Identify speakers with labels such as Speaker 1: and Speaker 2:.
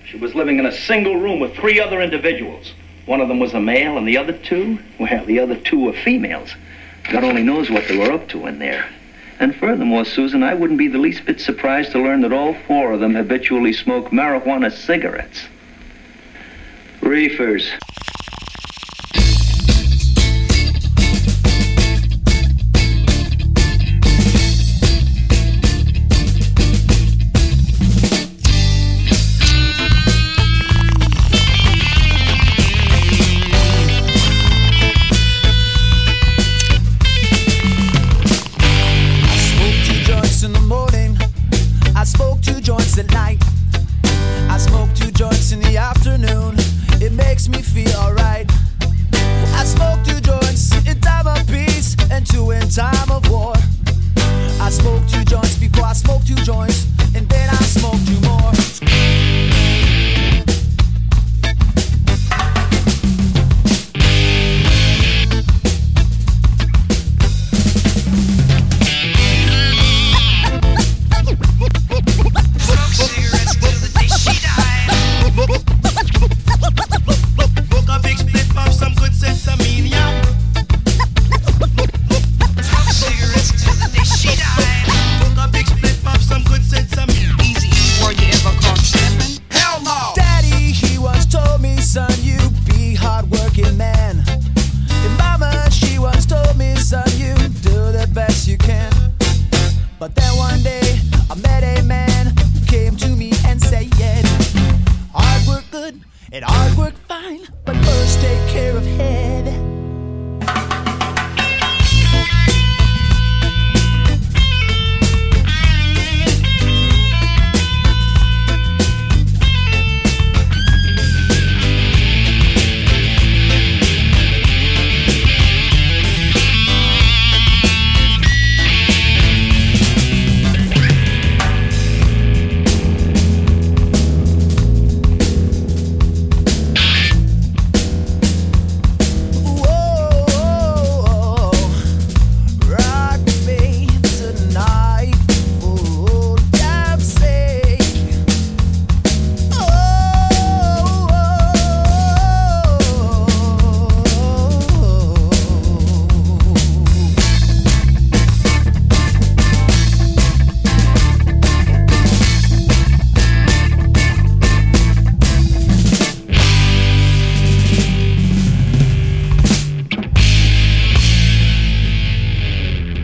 Speaker 1: She was living in a single room with 3 other individuals. One of them was a male, and the other 2, well, the other 2 were females. God only knows what they were up to in there. And furthermore, Susan, I wouldn't be the least bit surprised to learn that all 4 of them habitually smoke marijuana cigarettes. Reefers.
Speaker 2: At night, I smoke 2 joints in the afternoon. It makes me feel alright. I smoke 2 joints in time of peace and 2 in time of war. I smoke 2 joints before I smoke 2 joints, and then I smoke 2 more. But then one day I met a man who came to me and said, yeah, hard work good and hard work